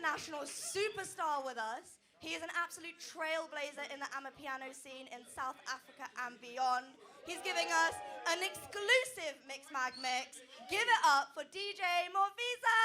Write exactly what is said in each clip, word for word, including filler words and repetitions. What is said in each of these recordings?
international superstar with us. He is an absolute trailblazer in the Amapiano scene in South Africa and beyond. He's giving us an exclusive Mix Mag Mix. Give it up for D J Morvisa!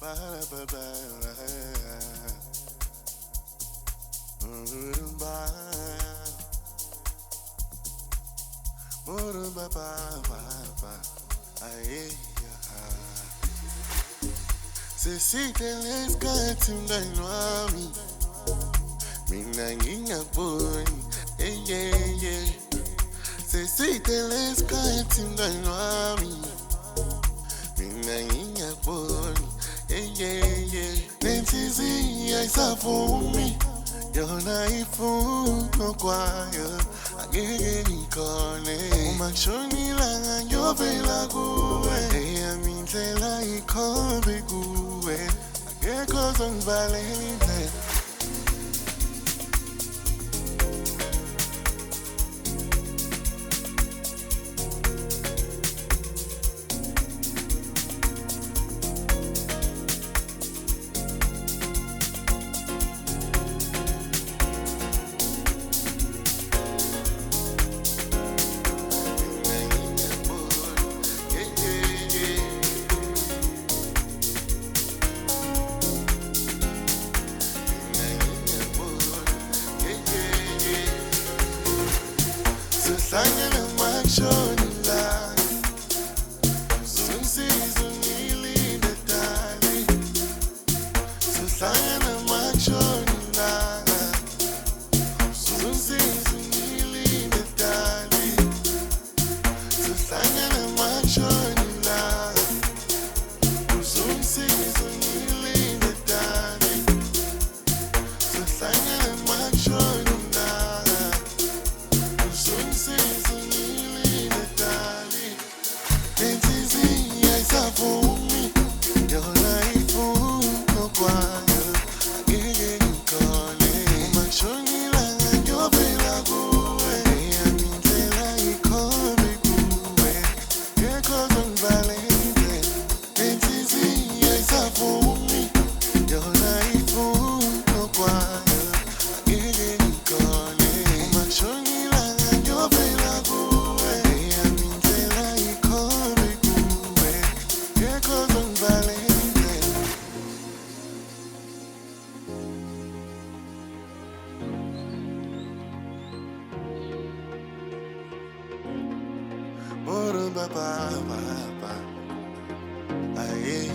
Sesiteleskhathi mngani wami mina ngingakuboni yeah yeah yeah Sesiteleskhathi mngani wami mina ngingakuboni yeah yeah yeah Nenhliziyo ayisavumi yona ifuna kwayo angeke ngikhone uma ngishonila ngiyovela kuwe eyami indlela ikhombe kuwe angeke uzongivalela indlela Sangana makshonila Sunsizo nilinde tali Sangana makshonila Sunsizo nilinde tali Sangana makshonila Sunsizo nilinde tali Sangana makshonila Nenhliziyo ayisavumi yona ifuna kwayo angeke ngikhone uma ngishonila ngiyovela kuwe eyami indlela ikhombe kuwe angeke uzongivalela indlela Nenhliziyo ayisavumi yona ifuna kwayo angeke ngikhone uma ngishonila ngiyovela kuwe eyami indlela ikhombe kuwe angeke uzongivalela indlela Moro ba ba ba ba aye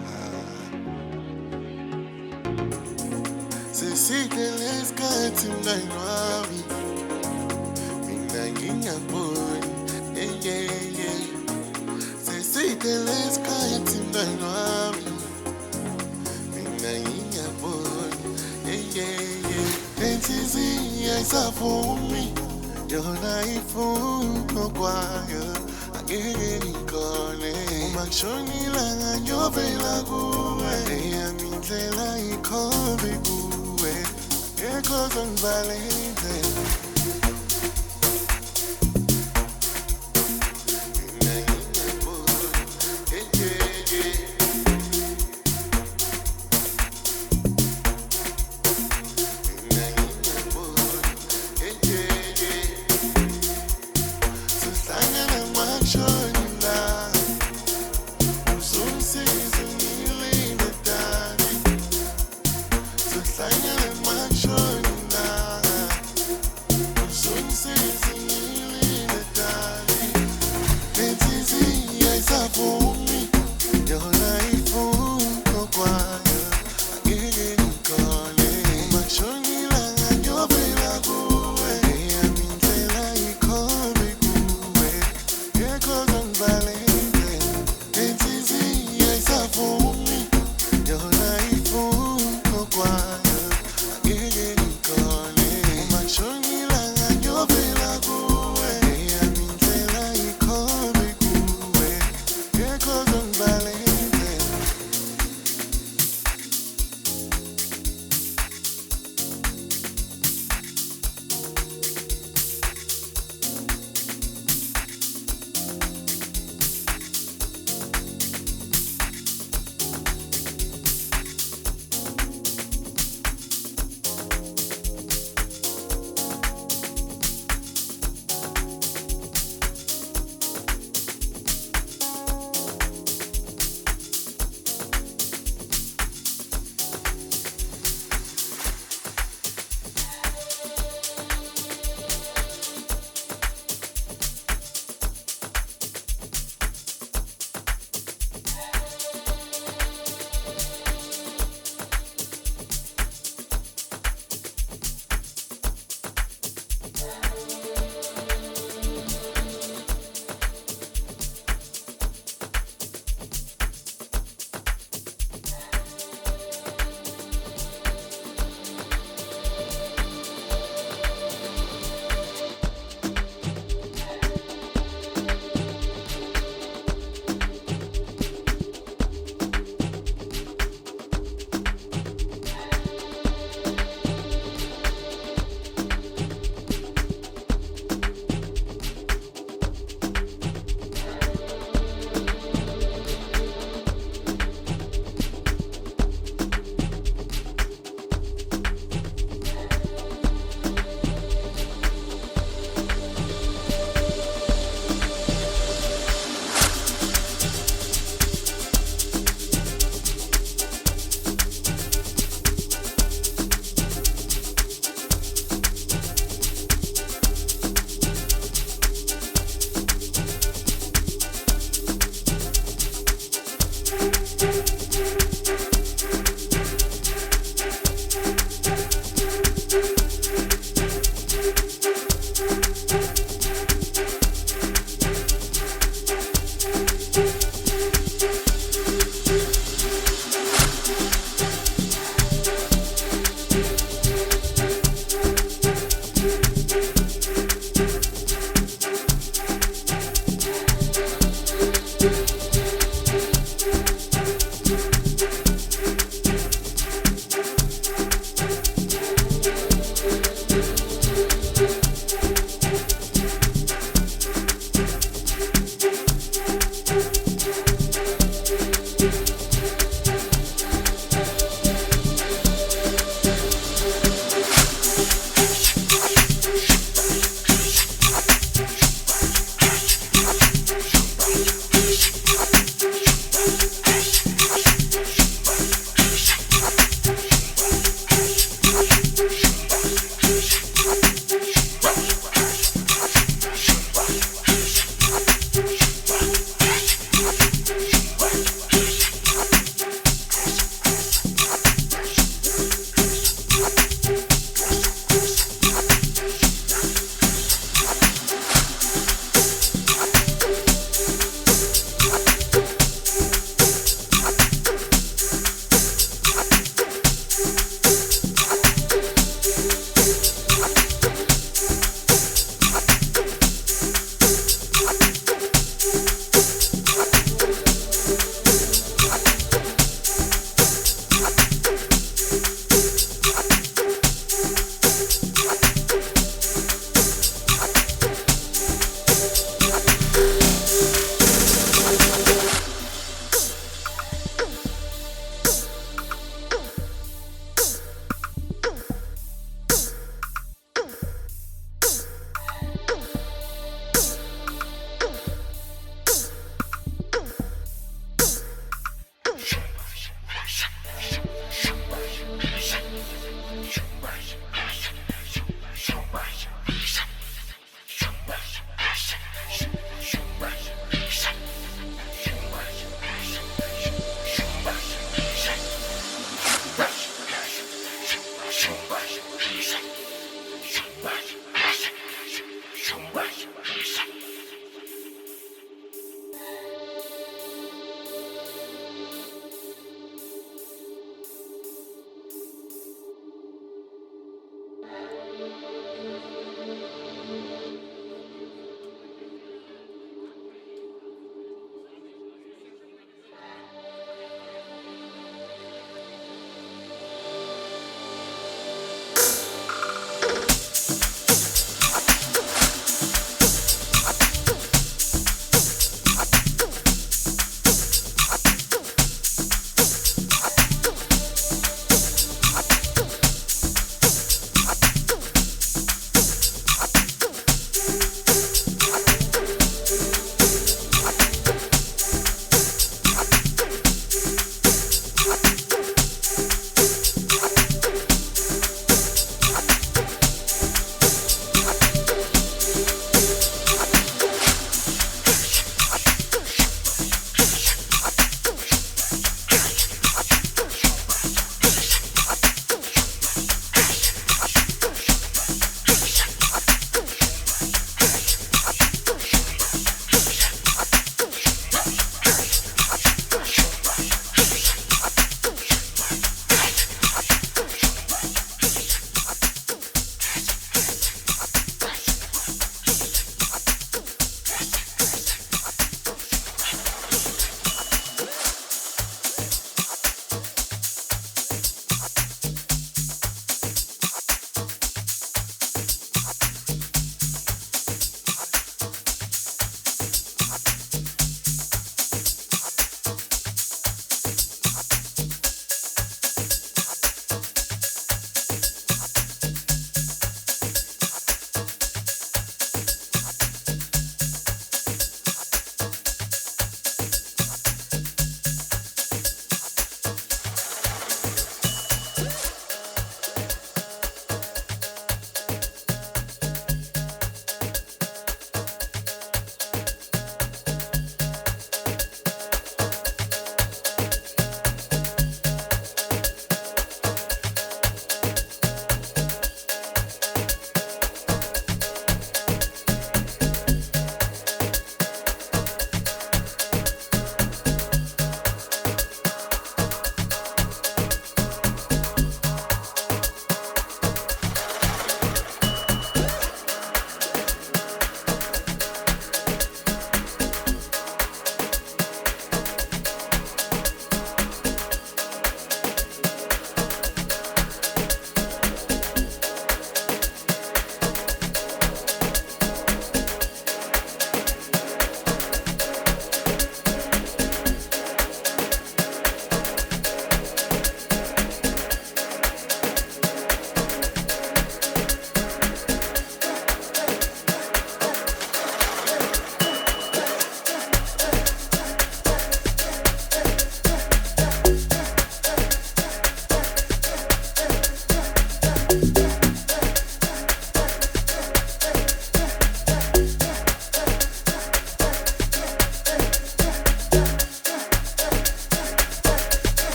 Sesiteleskhathi mngani wami mina ngingakuboni yeah yeah yeah Sesiteleskhathi mngani wami mina ngingakuboni yeah yeah yeah Nenhliziyo ayisavumi yona ifuna kwayo angeke ngikhone uma ngishonila ngiyovela kuwe eyami indlela ikhombe kuwe angeke uzongivalela indlela So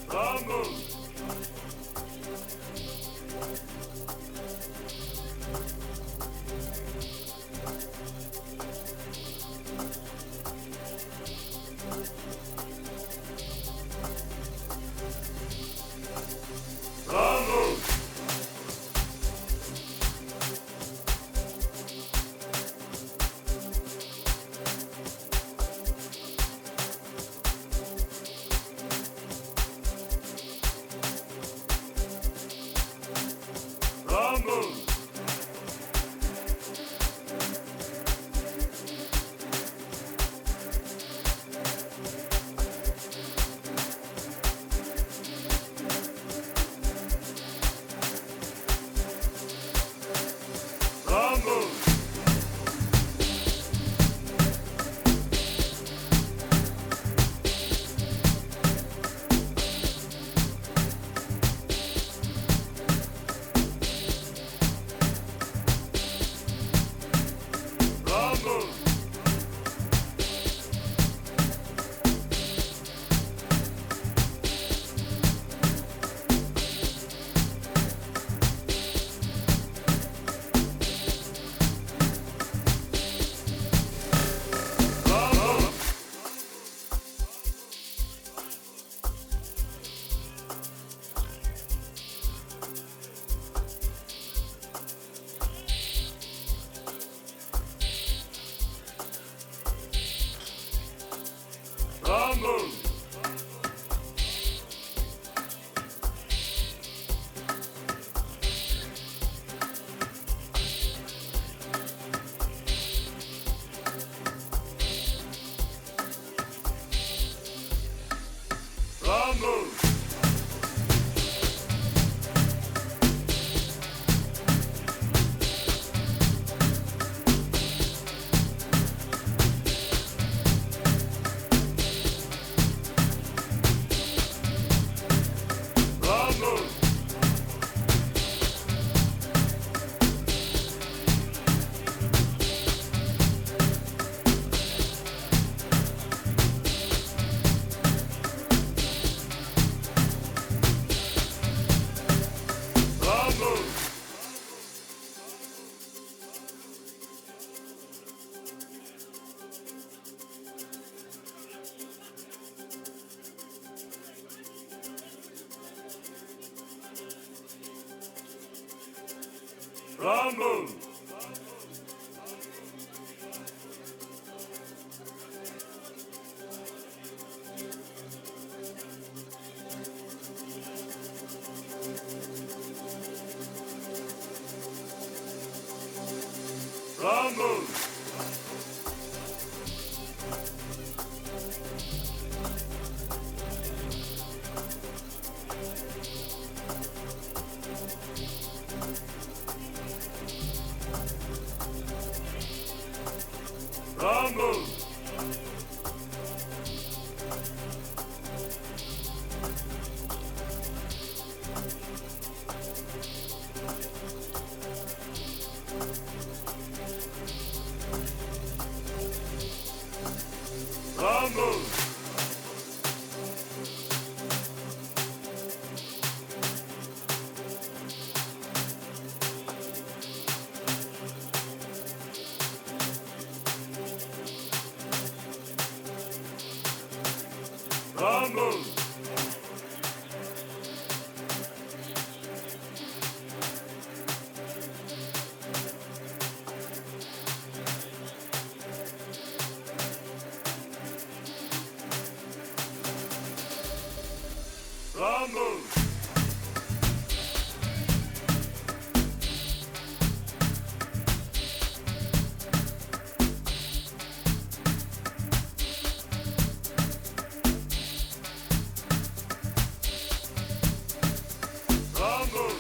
Rumble! Rumble! Rumble! Rumble! Rumble! Rumble! Rumble!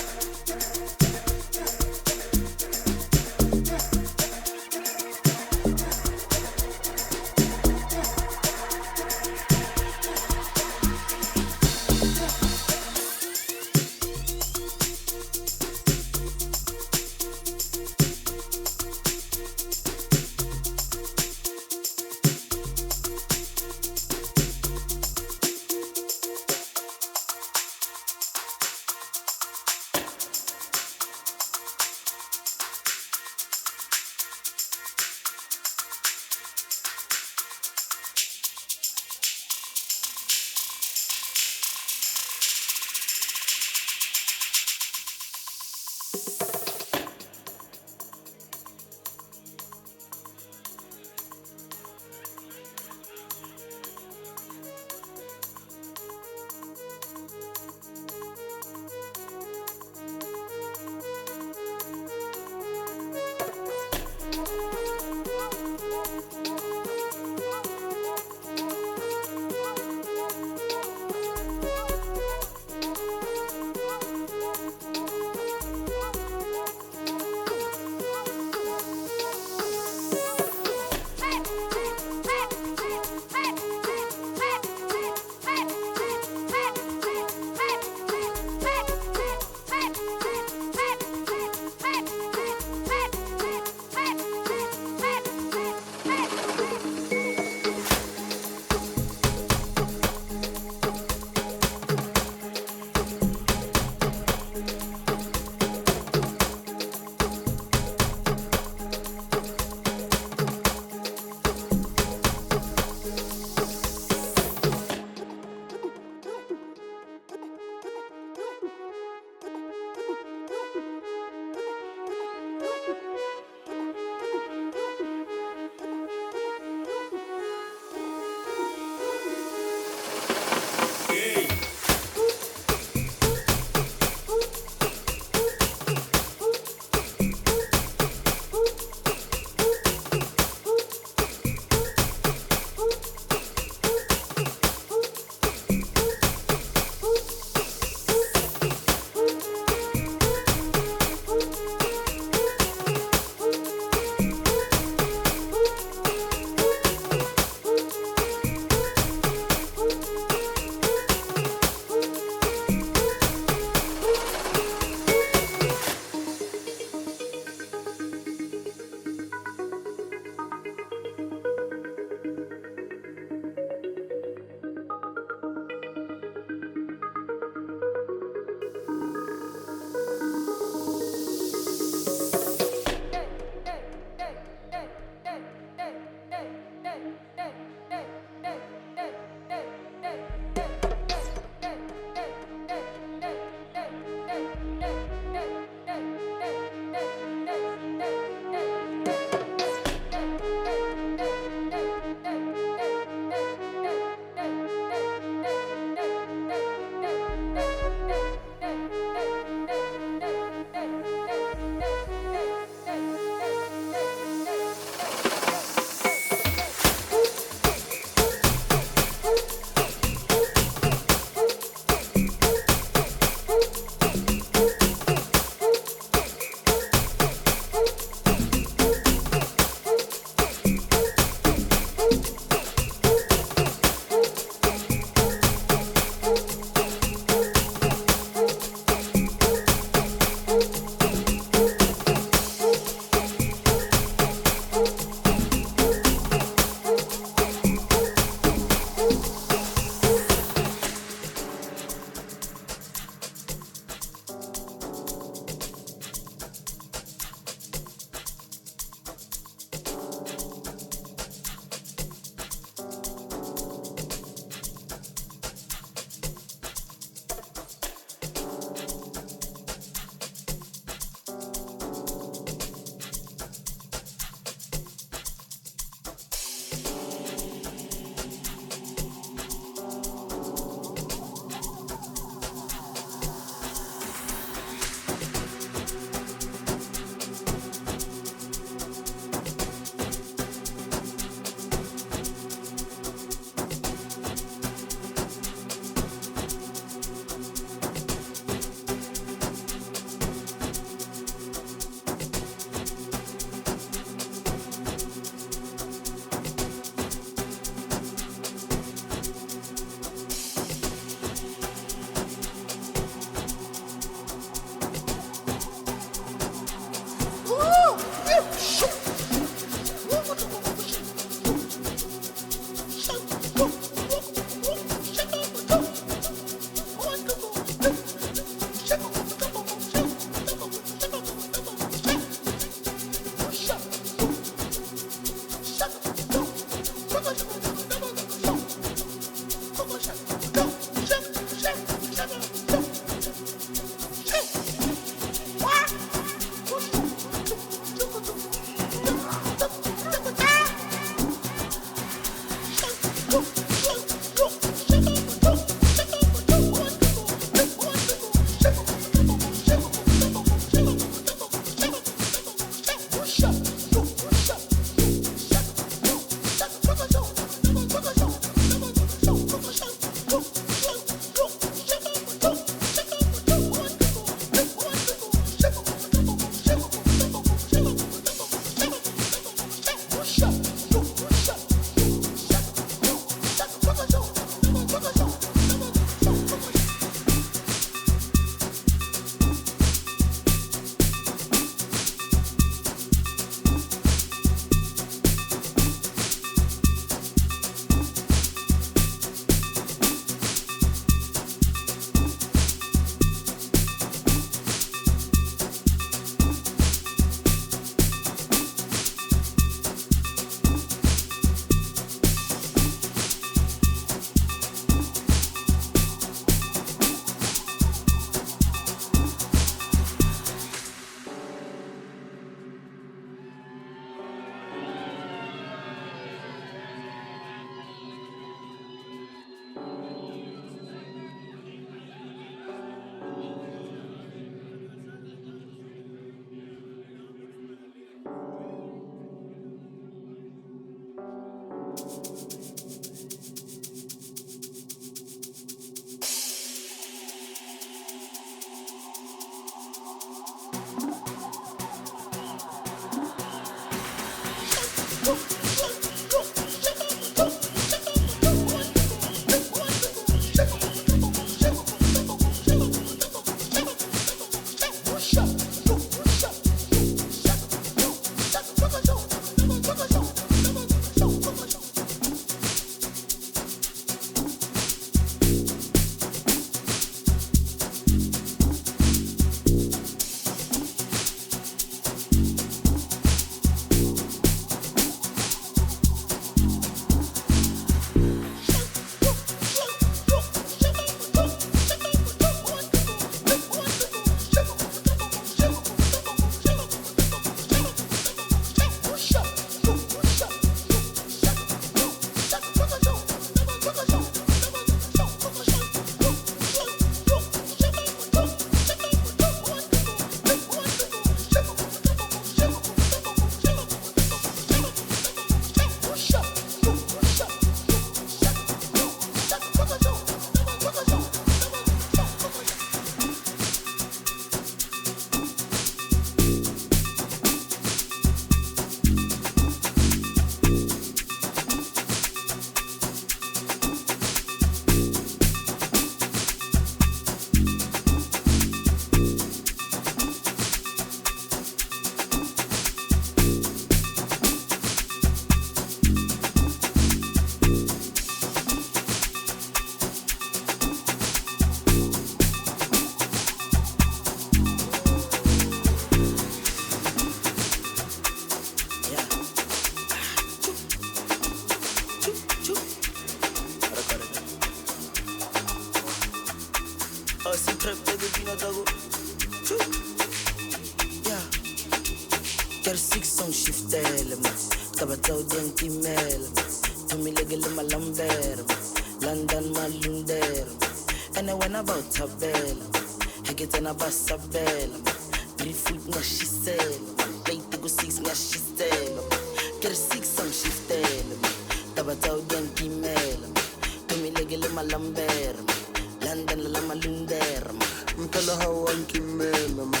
Sabela, three foot nga shisela, plate go six nga shisela, get six on shiftela, tabatao diyan kimela, tumilegele malambera, London la malundera, mtala hawan kimela ma,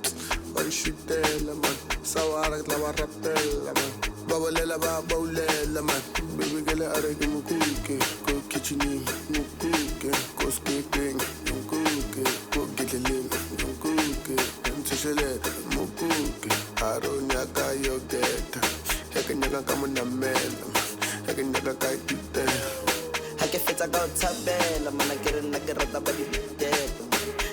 ay shitela ma, sawarak la warapela ma, babalela ba baulela ma, baby gele arege mukuke, ko kitcheni mukuke, ko skipping mukuke, ko gidelim. Sheleta, mukuke, aronyaka yogeta, hekenyaka kama na mela, hekenyaka kaitite. Hake feta ka tabela, mana kere na kere tabali dete.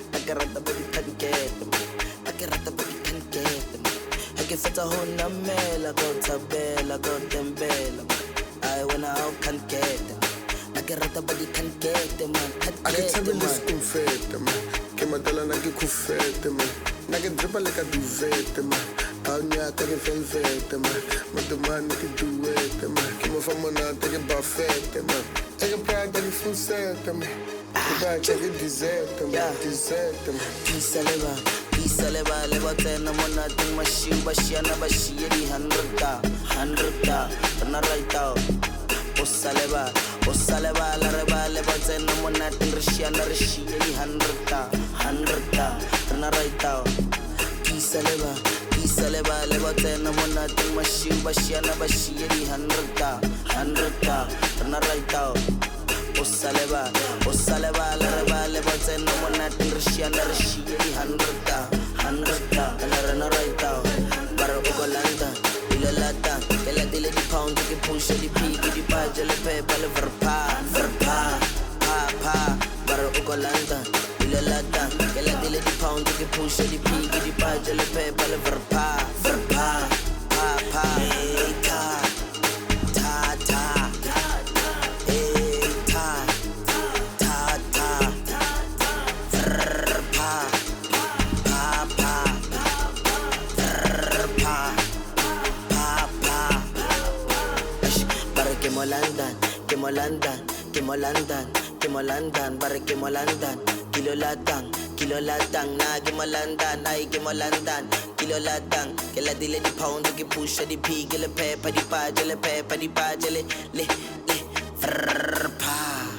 rata ho namela go tabela go tembela I wanna out can get them I can rata but you can't get them man I can tell you this confete man ke matala na ke khufete man na ke dripa le ka duvete man a nya ka ke velvete man madomani ke duete man ke mo fa mona te ke buffet man e ke prada ke fusete man ke ba ke dessert man dessert man Pisaleba Pisaleba leba tena mona ting mashiu bashiana bashiye di hundredta hundredta na right out Osaleba Osaleba la reba leba tena mona ting rishiana rishiye di hundredta hundredta na right out Pisaleba Pisaleba leba tena mona ting mashiu bashiana bashiye di hundredta hundredta na right out Osaleba, Osaleba, la reba, leba, tena, mona, tinrishiana, rishiye, di hundredta, hundredta, la rena, right out, bara, ugolanda, ilalata, ela, dile, di pound, di push, di pigi, di paja, le pepa, le verpa, verpa, pa, pa, bara, ugolanda, ilalata, ela, dile, di pound, di push, di pigi, di paja, le pepa, le verpa, verpa, pa, pa, hey, ta, ta, ta. London, Kimo London, Kimo London, Kimo London, bare Kimo London, kilo latang, kilo latang, na Kimo London, ay Kimo London, kilo latang, kila dile di pound, ki push di pig, le pepper di paja, le pepper di paja, le le le, frpa.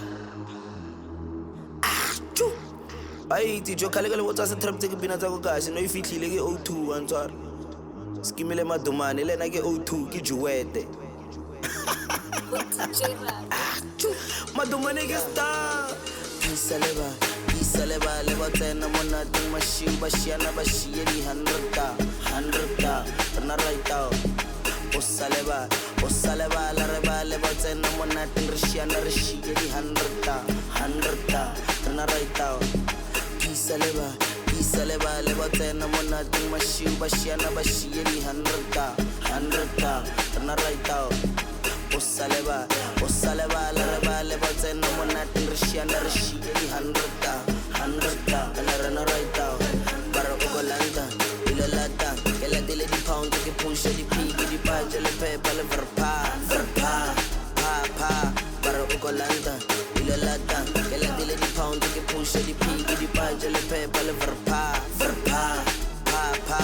Achu. Ay ti jo kale kale wotsa sa trap tse ke bina tsa go kasi no ifitlhile ke O two antswara. Skimile madumane le na ke O two ke juwete. Madumane ke star Pisaleba Pisaleba leba tena mona ting mashiu bashiana bashiye di hundredta hundredta na right out Osaleba Osaleba la reba leba tena mona ting rishiana rishiye di hundredta hundredta na right out Pisaleba Pisaleba leba tena mona ting mashiu bashiana bashiye di hundredta hundredta na right out Osaleba, Osaleba, la reba, leba, tena, mona, tinrishiana, rishiye, di hundredta, hundredta, la rena, right out, bara, ugolanda, ilalata, kela, dile, di pound, ki push, di pigi, di paja, le pepa, le verpa, verpa, pa, pa, bara, ugolanda, ilalata, kela, dile, di pound, ki push, di pigi, di paja, le pepa, le verpa, verpa, pa, pa.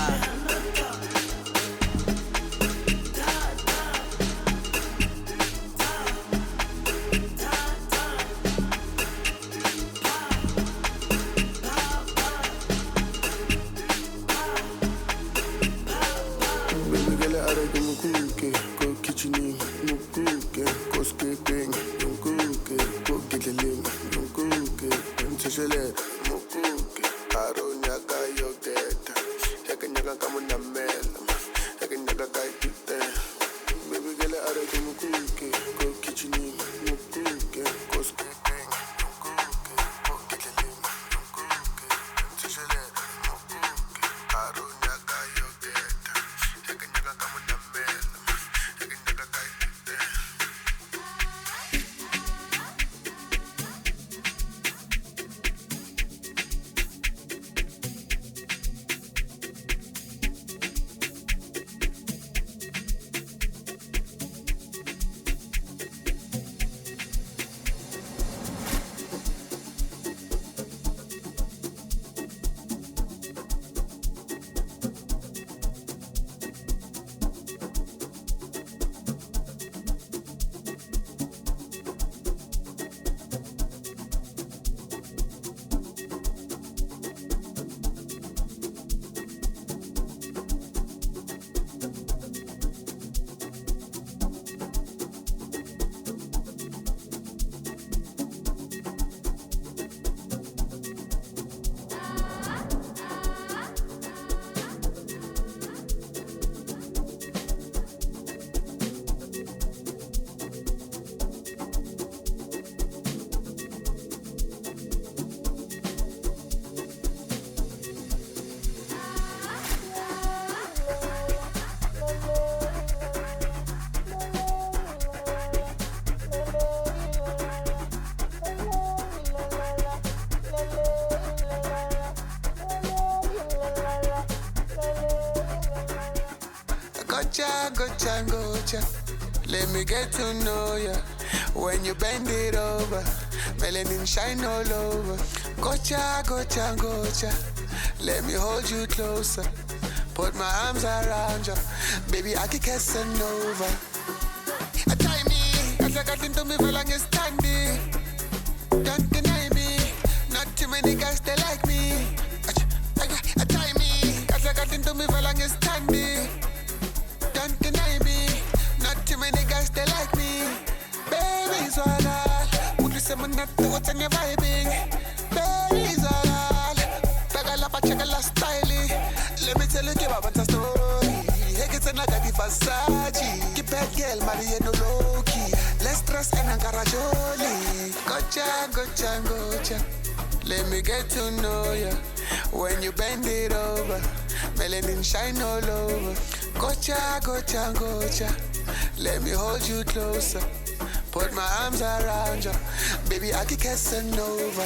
Gocha, gocha, gocha. Let me get to know ya. When you bend it over, melanin shine all over. Gocha, gocha, gocha. Let me hold you closer. Put my arms around you. Baby, I can Casanova. Try me, as I got into me for longest standing. Don't deny me. Not too many guys, they like me. Try me, as I got into me for longest standing. Don't deny me. Not too many guys, they like me. Baby, Zola. Would you say my nut to what's on your vibing? Baby, Zola. Bagala, check a last styling. Let me tell you, give up a story. Hey, it's another Versace. Keep that girl, Mariano Loki. Let's trust and Angarajoli. Gocha, gocha, gocha. Let me get to know ya. When you bend it over, melanin shine all over. Gocha, gocha, gocha. Let me hold you closer. Put my arms around you. Baby, I can Casanova.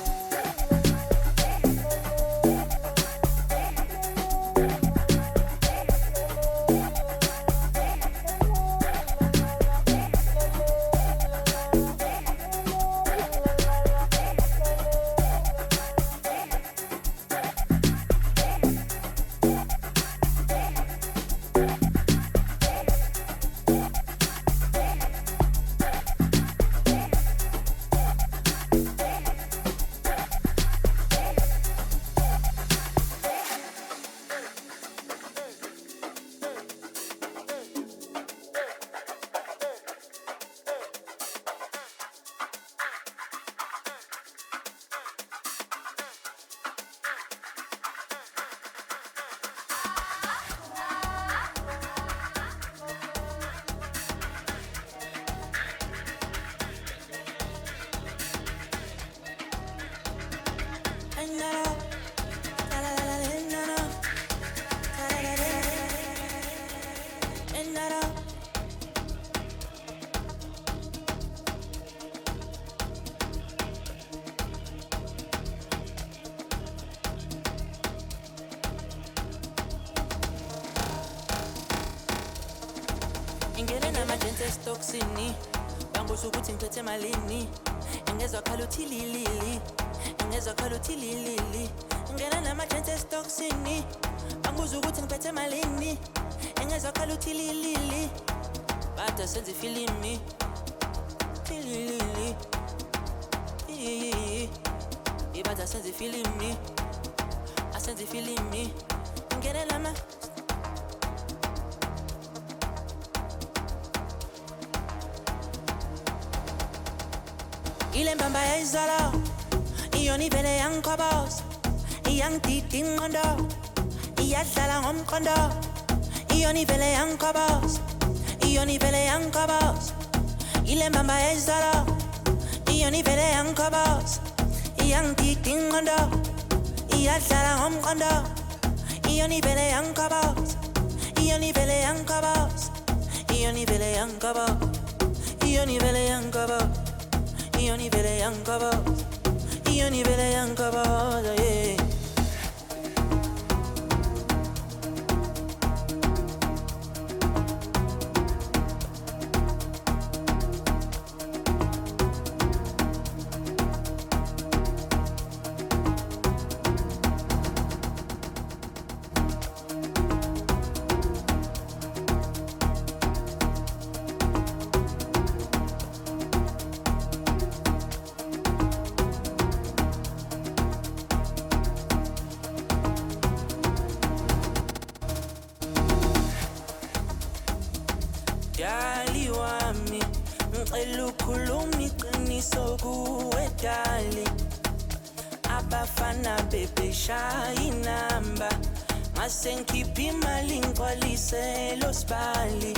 Toxini, bangoza ukuthi ngiphethe malini, ngezwa khala uthi lilili, ngezwa khala uthi lilili, ngena nama-chances toxini, bangoza ukuthi ngiphethe malini, ngezwa khala uthi lilili, bada senze ifilimi, lilili, ibada senze ifilimi, asenze ifilimi, ngena nama ile mbamba ya izolo iyoni vele yankobos iyangidida ingqondo iyadlala ngomqondo iyoni vele yankobos iyoni vele yankobos ile mbamba ya izolo iyoni vele yankobos iyangidida ingqondo iyadlala ngomqondo iyoni vele yankobos iyoni vele yankobos iyoni vele yankobos iyoni vele yankobos Ioni vele yankaba, Ioni vele yankaba, yeah. Abafana bebe shayinamba masengikhipha imali ngigcwalise los bali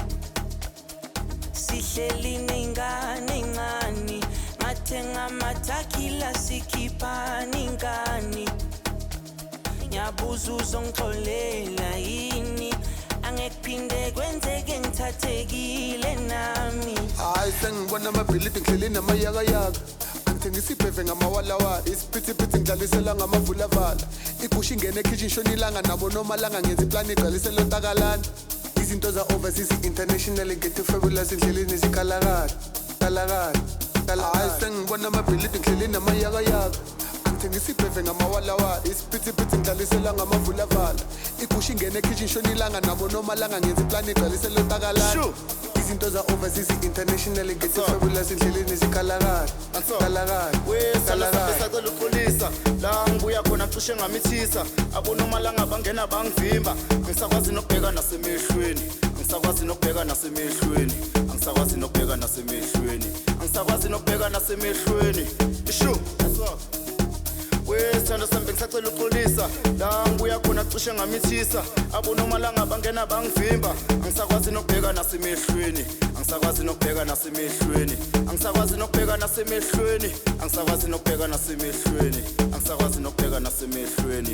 sihleli nengane encane mathenga amathakila sikhipha ningane ngiyabuza uzongixolela yini angekuphinde kwenzeke ngithathekile nami hayi sengibona amabhilidi ngihleli namayakayaka ngithengisa ibheve ngamawalawala isiphithiphithi ngidlalisela ngamavulavala igusha ingene ekitchen shona ilanga nabo noma langa ngenza iplani igcwalisela ontakalana izinto za overseas international ngethe fabulous indleleni zikalakala kalakala kalakala sengibona amabhilidi ngidleleni namayakayaka angithengisa ibheve ngamawalawala isiphithiphithi ngidlalisela ngamavulavala igusha ingene ekitchen shonilanga nabo noma langa ngenza iplani igcwalisela utakalana izinto za overseas international ngethe fabulous indleleni zikalakala kalakala wesalasa sacela uxolisa la ngibuya khona cishe ngamithisa abonomalanga bangena bangivimba ngisakwazi nokubheka nasemehlweni ngisakwazi nokubheka nasemehlweni ngisakwazi nokubheka nasemehlweni ngisakwazi nokubheka nasemehlweni isho wesithando sambe ngisacela uxolisa la ngibuya khona cishe ngamithisa abonomalanga bangena bangivimba ngisakwazi nokubheka nasemehlweni ngisakwazi nokubheka nasemehlweni ngisakwazi nokubheka nasemehlweni ngisakwazi nokubheka nasemehlweni ngisakwazi nokubheka nasemehlweni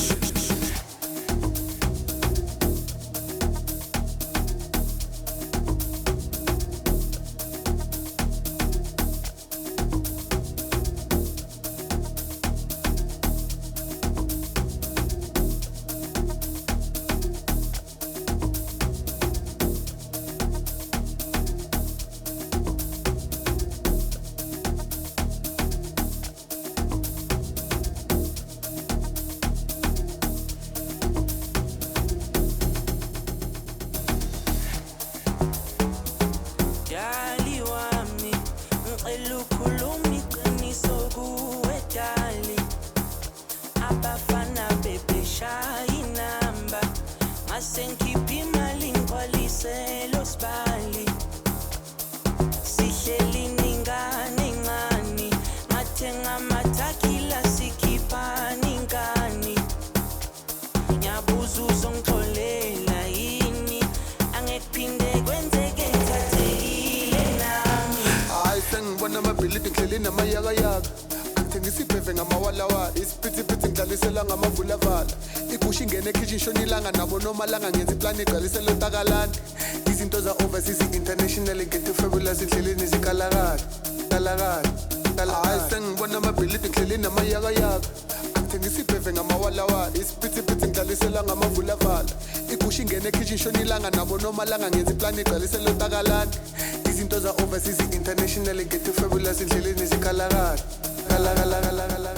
amabhilidi ngidleleni namayakayaka angithengisa ibheve ngamawalawala isiphithiphithi ngidlalisela ngamavulavala igusha ingene ekitchen shonilanga nabo noma langa ngenza iplani igcwalisela utakalana izinto za overseas international ngethe fabulous indleleni zikalakala kalakala kalakala sengibona amabhilidi ngidleleni namayakayaka angithengisa ibheve ngamawalawala isiphithiphithi ngidlalisela ngamavulavala igusha ingene ekitchen shonilanga nabo noma langa ngenza iplani igcwalisela utakalana izinto za overseas international ngethe fabulous indleleni zikalakala kalakala kalakala